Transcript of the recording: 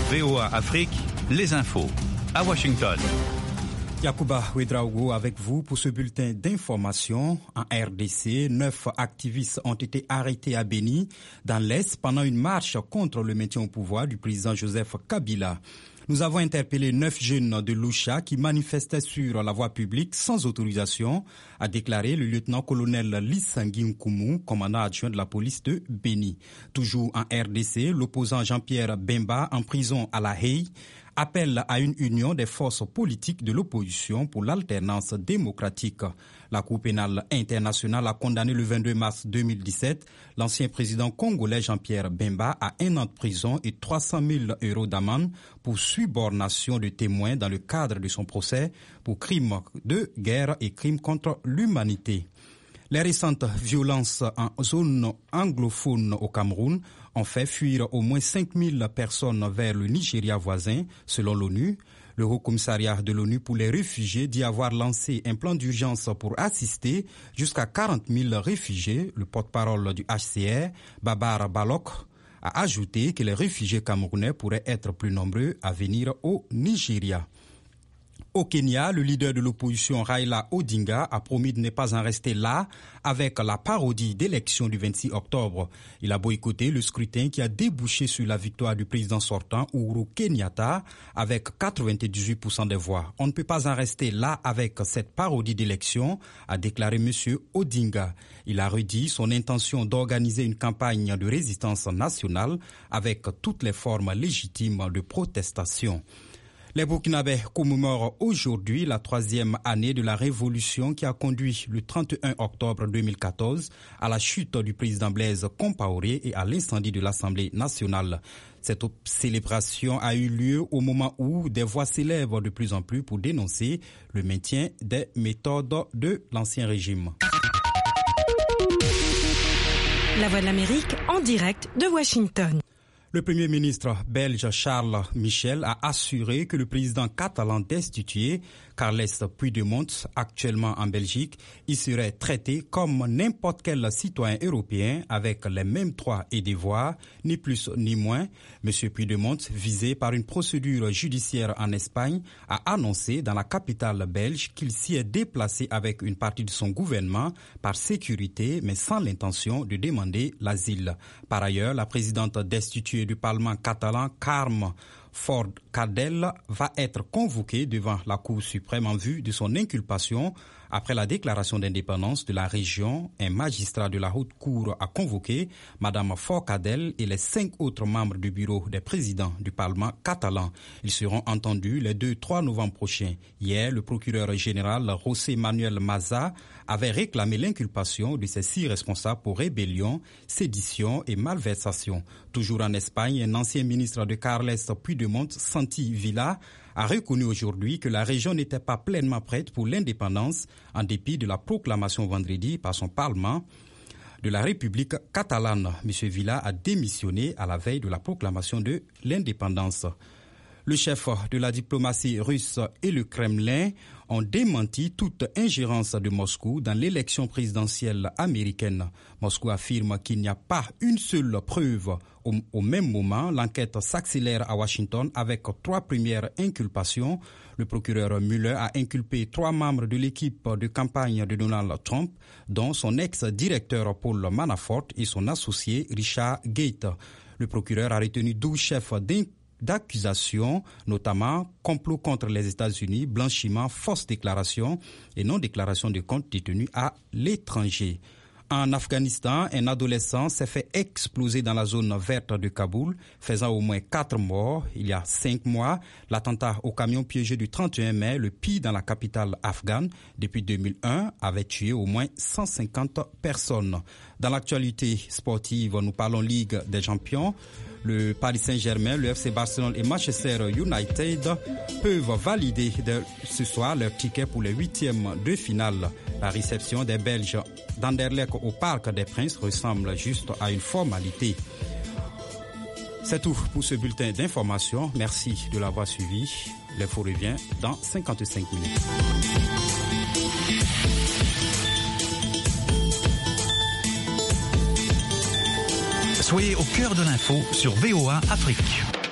VOA Afrique, les infos. À Washington. Yacouba Ouedraogo avec vous pour ce bulletin d'information. En RDC, 9 activistes ont été arrêtés à Béni, dans l'Est, pendant une marche contre le maintien au pouvoir du président Joseph Kabila. Nous avons interpellé 9 jeunes de Lucha qui manifestaient sur la voie publique sans autorisation, a déclaré le lieutenant-colonel Lissangui Nkoumou, commandant adjoint de la police de Béni. Toujours en RDC, l'opposant Jean-Pierre Bemba, en prison à La Haye, appelle à une union des forces politiques de l'opposition pour l'alternance démocratique. La Cour pénale internationale a condamné le 22 mars 2017 l'ancien président congolais Jean-Pierre Bemba à 1 an de prison et 300 000 € d'amende pour subornation de témoins dans le cadre de son procès pour crimes de guerre et crimes contre l'humanité. Les récentes violences en zone anglophone au Cameroun ont fait fuir au moins 5000 personnes vers le Nigeria voisin, selon l'ONU. Le Haut-Commissariat de l'ONU pour les réfugiés dit avoir lancé un plan d'urgence pour assister jusqu'à 40 000 réfugiés. Le porte-parole du HCR, Babar Balok, a ajouté que les réfugiés camerounais pourraient être plus nombreux à venir au Nigeria. Au Kenya, le leader de l'opposition Raila Odinga a promis de ne pas en rester là avec la parodie d'élection du 26 octobre. Il a boycotté le scrutin qui a débouché sur la victoire du président sortant Uhuru Kenyatta avec 98% des voix. On ne peut pas en rester là avec cette parodie d'élection, a déclaré M. Odinga. Il a redit son intention d'organiser une campagne de résistance nationale avec toutes les formes légitimes de protestation. Les Burkinabés commémorent aujourd'hui la 3e année de la révolution qui a conduit le 31 octobre 2014 à la chute du président Blaise Compaoré et à l'incendie de l'Assemblée nationale. Cette célébration a eu lieu au moment où des voix s'élèvent de plus en plus pour dénoncer le maintien des méthodes de l'ancien régime. La Voix de l'Amérique en direct de Washington. Le Premier ministre belge Charles Michel a assuré que le président catalan destitué, Carles Puigdemont, actuellement en Belgique, y serait traité comme n'importe quel citoyen européen avec les mêmes droits et devoirs, ni plus ni moins. M. Puigdemont, visé par une procédure judiciaire en Espagne, a annoncé dans la capitale belge qu'il s'y est déplacé avec une partie de son gouvernement par sécurité, mais sans l'intention de demander l'asile. Par ailleurs, la présidente destituée du Parlement catalan, Carme Forcadell, va être convoquée devant la Cour suprême en vue de son inculpation. Après la déclaration d'indépendance de la région, un magistrat de la Haute Cour a convoqué Mme Forcadell et les 5 autres membres du bureau des présidents du Parlement catalan. Ils seront entendus les 2-3 novembre prochains. Hier, le procureur général José Manuel Maza avait réclamé l'inculpation de ces 6 responsables pour rébellion, sédition et malversation. Toujours en Espagne, un ancien ministre de Carles Puigdemont, Santi Vila, a reconnu aujourd'hui que la région n'était pas pleinement prête pour l'indépendance en dépit de la proclamation vendredi par son Parlement de la République catalane. M. Vila a démissionné à la veille de la proclamation de l'indépendance. Le chef de la diplomatie russe et le Kremlin ont démenti toute ingérence de Moscou dans l'élection présidentielle américaine. Moscou affirme qu'il n'y a pas une seule preuve. Au même moment, l'enquête s'accélère à Washington avec 3 premières inculpations. Le procureur Mueller a inculpé 3 membres de l'équipe de campagne de Donald Trump, dont son ex-directeur Paul Manafort et son associé Richard Gates. Le procureur a retenu 12 chefs d'accusation, notamment complot contre les États-Unis, blanchiment, fausse déclaration et non-déclaration de comptes détenus à l'étranger. En Afghanistan, un adolescent s'est fait exploser dans la zone verte de Kaboul, faisant au moins 4 morts. Il y a 5 mois, l'attentat au camion piégé du 31 mai, le pire dans la capitale afghane depuis 2001, avait tué au moins 150 personnes. Dans l'actualité sportive, nous parlons Ligue des Champions. Le Paris Saint-Germain, le FC Barcelone et Manchester United peuvent valider ce soir leur ticket pour les 8e de finale. La réception des Belges d'Anderlecht au Parc des Princes ressemble juste à une formalité. C'est tout pour ce bulletin d'information. Merci de l'avoir suivi. L'info revient dans 55 minutes. Soyez au cœur de l'info sur VOA Afrique.